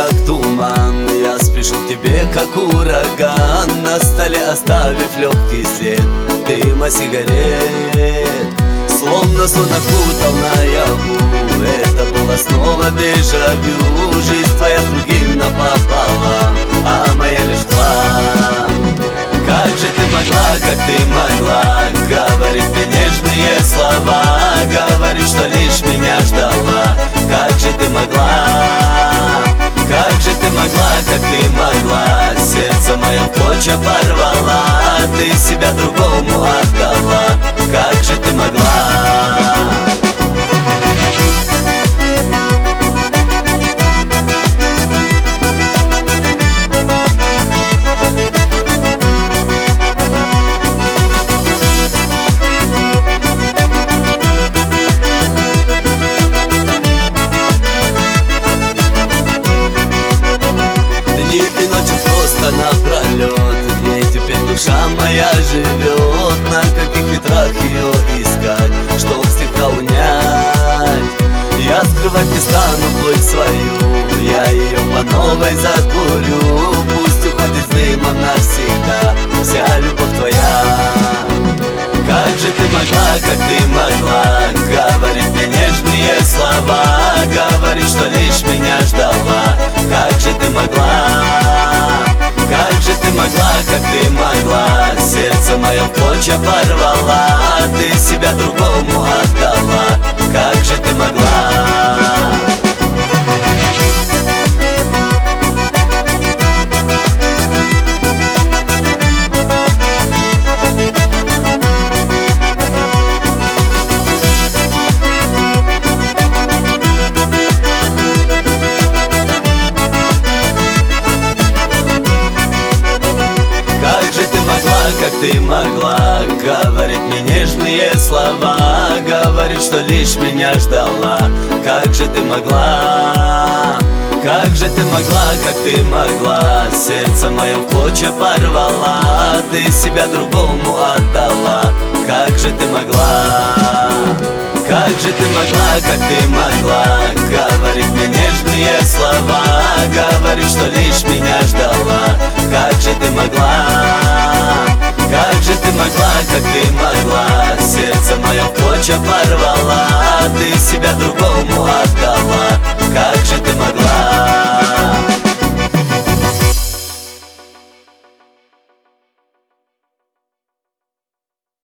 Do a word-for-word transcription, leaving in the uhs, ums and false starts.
как туман. Я спешу к тебе, как ураган, на столе оставив легкий след дыма сигарет. Словно сон окутал наяву, это было снова дежавю. Жизнь твоя с другим напополам, а моя лишь два. Как же ты могла, как ты могла говорить мне нежные слова, говорить, что лишь меня ждала. Как же ты могла, как же ты могла, как ты могла, сердце мое в клочья порвала, ты себя другому отдала. Как же ты могла? Напролет, где теперь душа моя живет, на каких ветрах ее искать, чтоб слегка унять. Я скрывать не стану боль свою, я ее по новой закурю. Пусть уходит с дымом навсегда вся любовь твоя. Как же ты могла, как ты могла говорить мне нежные слова, говорить, что лишь меня ждала. Как же ты могла, как же ты могла, как ты могла, сердце мое в клочья порвала, ты себя другому отдала. Как же ты могла? Как ты могла говорить мне нежные слова, говорить, что лишь меня ждала. Как же ты могла, как же ты могла, как ты могла, сердце мое в клочья порвала, ты себя другому отдала. Как же ты могла, как же ты могла, как ты могла говорить мне нежные слова, говорить, что лишь меня ждала. Как же ты могла, как же ты могла, как ты могла, сердце мое в клочья порвала, ты себя другому отдала.